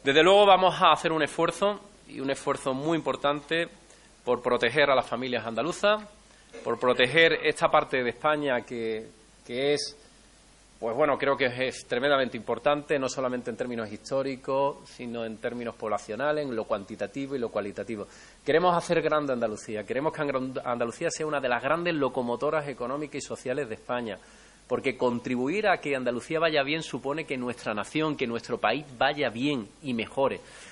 Desde luego vamos a hacer un esfuerzo, y un esfuerzo muy importante, por proteger a las familias andaluzas, por proteger esta parte de España que es, pues bueno, creo que es tremendamente importante, no solamente en términos históricos, sino en términos poblacionales, en lo cuantitativo y lo cualitativo. Queremos hacer grande Andalucía, queremos que Andalucía sea una de las grandes locomotoras económicas y sociales de España, porque contribuir a que Andalucía vaya bien supone que nuestra nación, que nuestro país vaya bien y mejore.